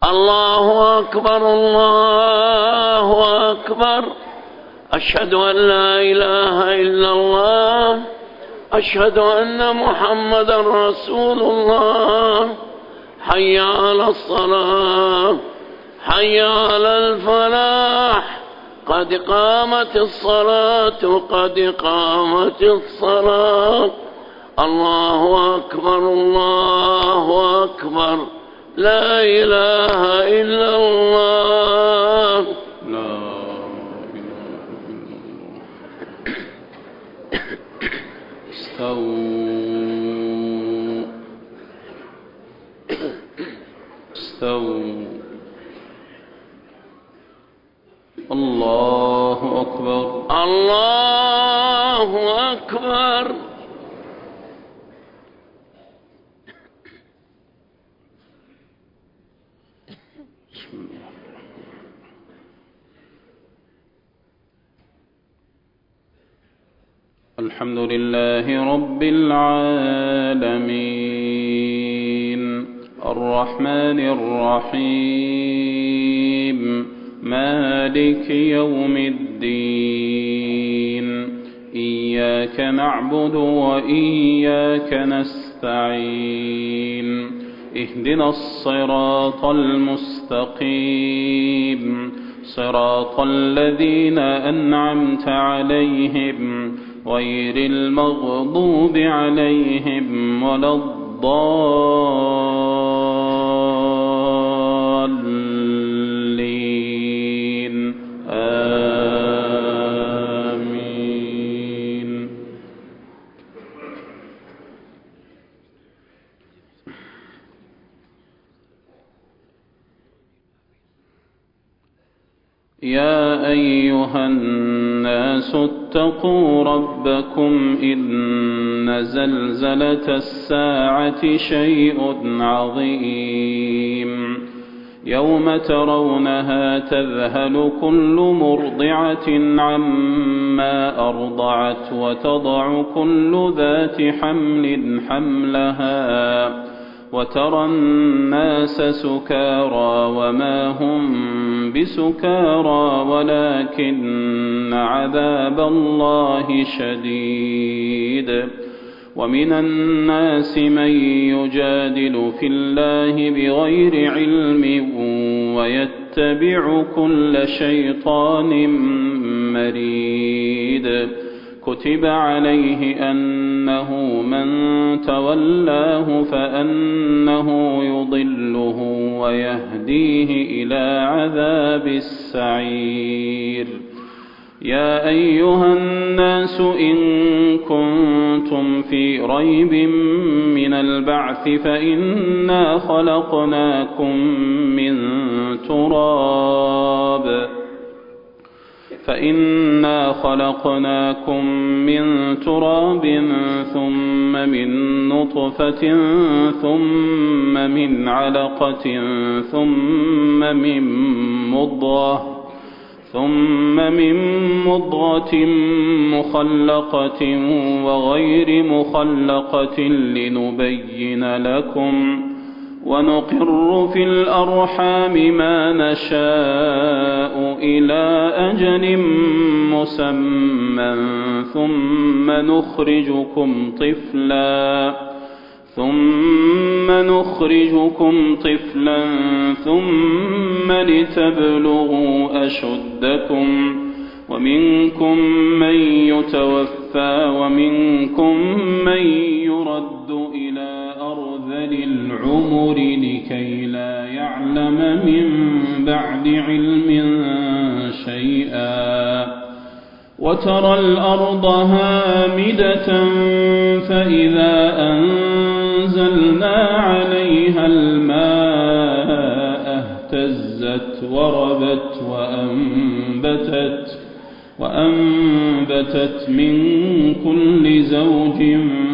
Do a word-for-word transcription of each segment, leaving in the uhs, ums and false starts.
الله أكبر الله أكبر. أشهد أن لا إله إلا الله. أشهد أن محمدا رسول الله. حي على الصلاة حي على الفلاح. قد قامت الصلاة قد قامت الصلاة. الله أكبر الله أكبر. لا إله إلا الله. لا إله إلا الله. استووا استووا. الله أكبر الله أكبر. الحمد لله رب العالمين الرحمن الرحيم مالك يوم الدين. إياك نعبد وإياك نستعين. اهدنا الصراط المستقيم صراط الذين أنعمت عليهم غير المغضوب عليهم ولا الضالين. آمين. يا أيها الناس اتقوا ربكم إن زلزلة الساعة شيء عظيم. يوم ترونها تذهل كل مرضعة عما أرضعت وتضع كل ذات حمل حملها وترى الناس سكارى وما هم بسكارى ولكن عذاب الله شديد. ومن الناس من يجادل في الله بغير علم ويتبع كل شيطان مريد. كتب عليه أنه من تولاه فأنه يضله ويهديه إلى عذاب السعير. يا أيها الناس إن كنتم في ريب من البعث فإنا خلقناكم من تراب فإنا خلقناكم من تراب ثم من نطفة ثم من علقة ثم من مضغة ثم من مضغة مخلقة وغير مخلقة لنبين لكم ونقر في الأرحام ما نشاء إلى أجل مسمى ثم نخرجكم طفلا ثم نخرجكم طفلا ثم لتبلغوا أشدكم ومنكم من يتوفى ومنكم من يرد إلى أرذل العمر لكي لا يعلم من بعد علم شيئا. وترى الأرض هامدة فإذا أنزلنا عليها الماء اهتزت وربت وأنبتت وأنبتت من كل زوج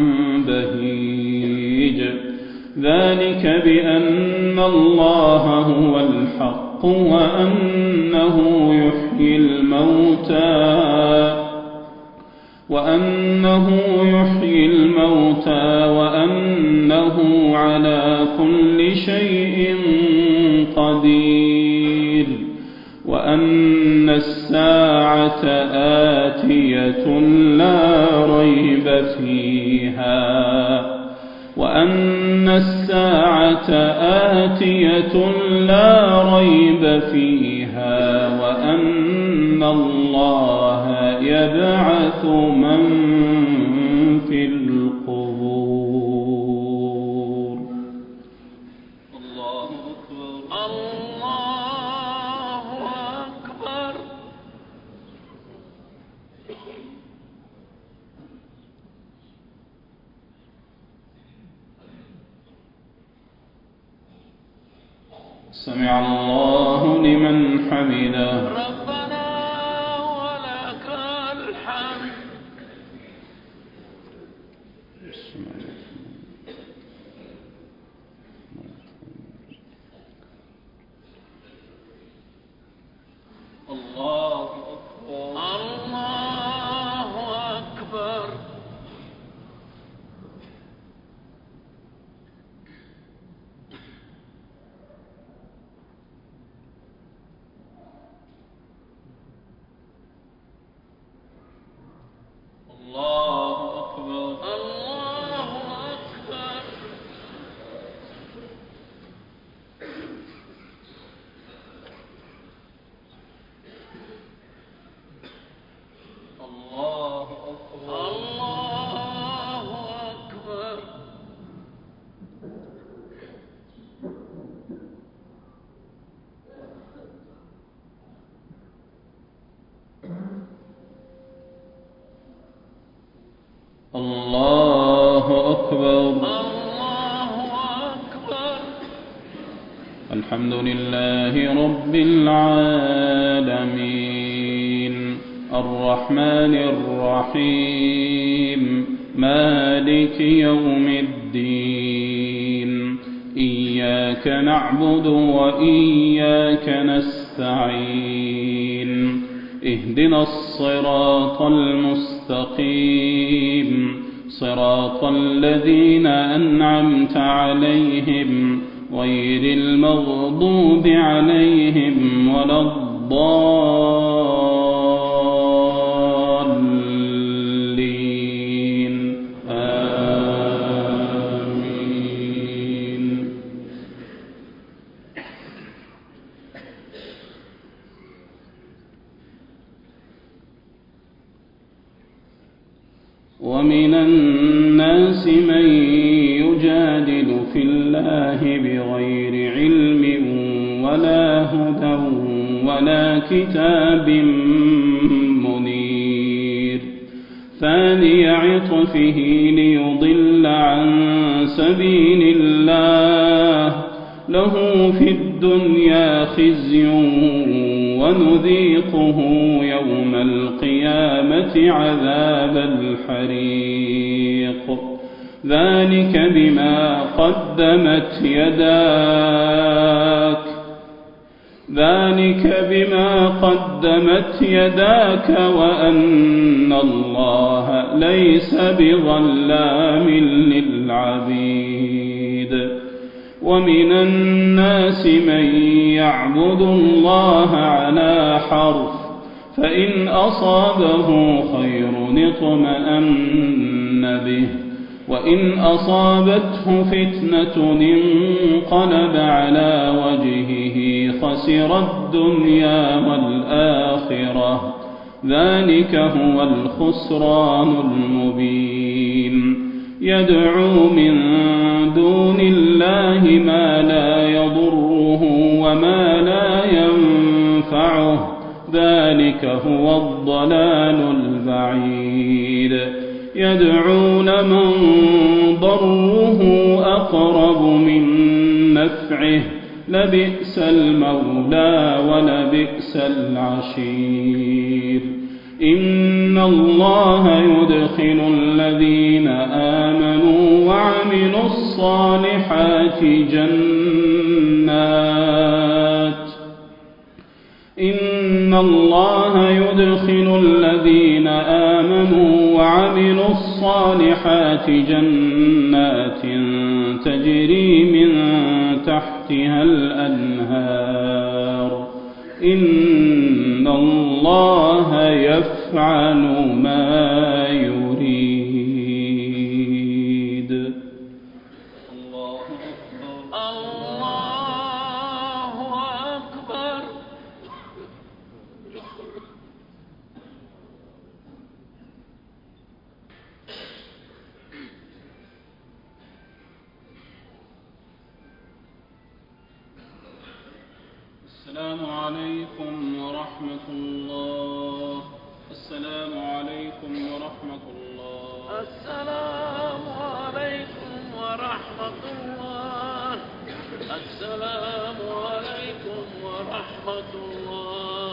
بهيج. ذلك بأن الله هو الحق وأنه يحيي الموتى وأنه يحيي الموتى وأنه على كل شيء قدير وأن الساعة آتية لا ريب فيها وأن الساعة آتية لا ريب فيها وأن الله يبعث من في القبور. الله أكبر الله أكبر. سمع الله لمن حمده. ربنا ولك الحمد. الله أكبر الله أكبر. الله أكبر الله أكبر. الله أكبر الله أكبر. الله أكبر الله أكبر. الحمد لله رب العالمين الرحمن الرحيم مالك يوم الدين إياك نعبد وإياك نستعين اهدنا الصراط المستقيم صراط الذين أنعمت عليهم غير المغضوب عليهم ولا الضالين آمين. ومن الناس من يجادل في الله بغير علم ولا هدى ولا كتاب منير ثاني عطفه ليضل عن سبيل الله له في الدنيا خزي ونذيقه يوم القيامة عذاب الحريق ذلك بما قدمت يداك ذلك بما قدمت يداك وأن الله ليس بظلام للعبيد. ومن الناس من يعبد الله على حرف فإن أصابه خير اطمأن به وإن أصابته فتنة انقلب على وجهه خسر الدنيا والآخرة ذلك هو الخسران المبين. يدعو من دون الله ما لا يضره وما لا ينفعه ذلك هو الضلال البعيد. يدعون من ضره أقرب من نفعه لبئس المولى ولبئس العشير. إن الله يدخل الذين آمنوا وعملوا الصالحات جنات إن الله يدخل الذين آمنوا وعملوا الصالحات جنات تجري من تحتها الأنهار إن الله يفعل ما يريد. الله أكبر الله أكبر. السلام عليكم ورحمة الله. السلام عليكم ورحمة الله. السلام عليكم ورحمة الله. السلام عليكم ورحمة الله.